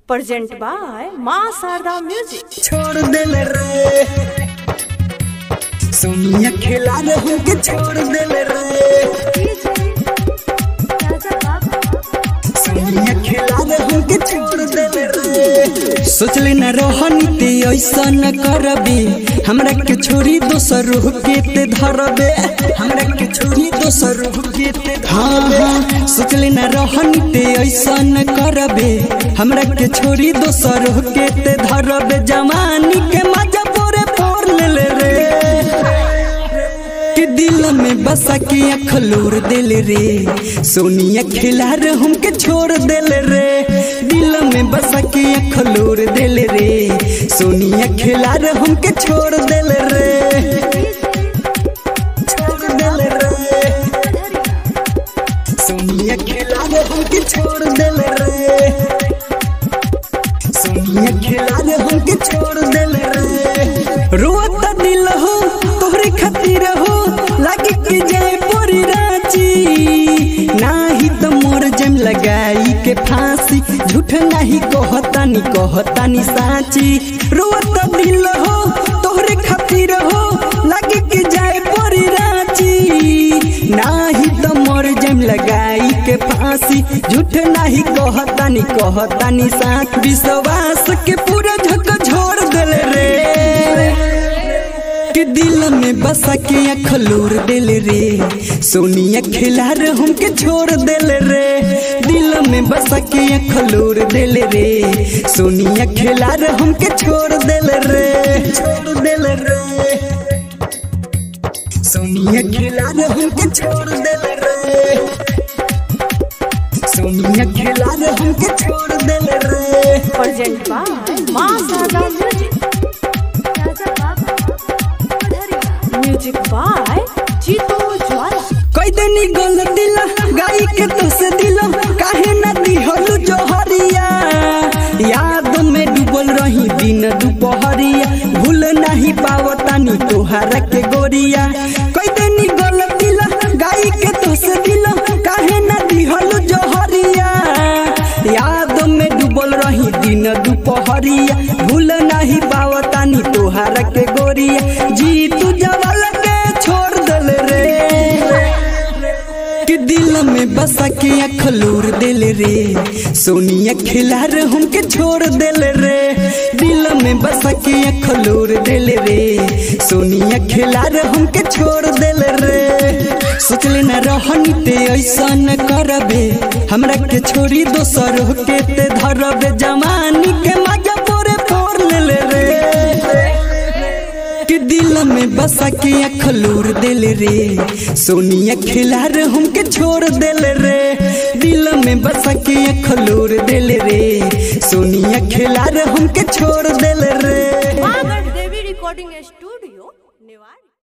Present by Maa Sharda music. छोड़ दिल रे सोनिया खिला रे हमके छोड़ दिल रे सोनिया खिला रे हमके छोड़ दिल रे। सोचले न रोहनी ते ऐसा न करबे हमरा के छोरी दोसर रूह के ते धरबे हमरा के छोरी दोसर रूह के ते हाँ सोचले न रोहनी ते ऐसा न करबे हमरा के छोरी दोसर रूह के ते धरबे। जवानी के मजा पूरे फोड़ ले रे कि दिल में बसा के अखलूर दिल रे सोनिया खिला रे हमके छोड़ दिल रे दिल में बसा के अखलूर दिल रे सोनिया खिला रे हमके छोड़ दिल रे छोड़ दिल रे सोनिया खिला रे हमके छोड़ दिल रे सोनिया खिला रे हमके छोड़ दिल रे। रोता दिल हो तोहरे खातिर हो लागे के जाए पूरी रांची नाही तो मोर जम लगाई के फांसी झूठ नहीं कहतानी साची। रोता दिल हो तोहरे खातिर हो लागे के जाए पूरी रांची नाही तो मोर जम लगाई के फांसी झूठ नहीं कहतानी साथ विश्वास के पूरा झकझोर दिल रे कि दिल में बसा के अखलूर दिल रे सोनिया खिला रे हमके छोड़ दिल रे दिल में बसा के अखलूर दिल रे सोनिया खिला रे हमके छोड़ दिल रे छोड़ दिल रे सोनिया खिला रे हमके छोड़ दिल रे सोनिया खिला रे हमके छोड़ दिल रे। Present by Maa Sharda music. Music by Jeetu Jwala. कोई देनी गलती ला गाई के तो से दिलो काहे न दिहलु जोहरिया याद में डूबल रही दिन दुपहरिया भूल नहीं पावतानी तोहारा के गोरिया। कोई देनी गलती ला गाई के तो से दिलो काहे न दिहलु जोहरिया याद में डूबल रही दिन दुपहरिया भूल नहीं पावतानी तोहारा के गोरिया। जी तू जवाल के छोड़ दिल रे कि दिल में बसा के अखलूर दिल रे सोनिया खिला रे हमके छोड़ दिल रे दिल में बसा के अखलूर दिल रे सोनिया खिला रे हमके छोड़ दिल रे। सोचले न रहनी ते ऐसा न करबे हमरा के छोरी दोसर के ते धरबे। जवानी के मजा पूरे फोड़ ले रे कि दिल में बसा के अखलूर दिल रे सोनिया खिला रे हमके छोड़ दिल रे दिल में बसा के अखलूर दिल रे सोनिया खिला रे हमके छोड़ दिल रे। Devi recording studio.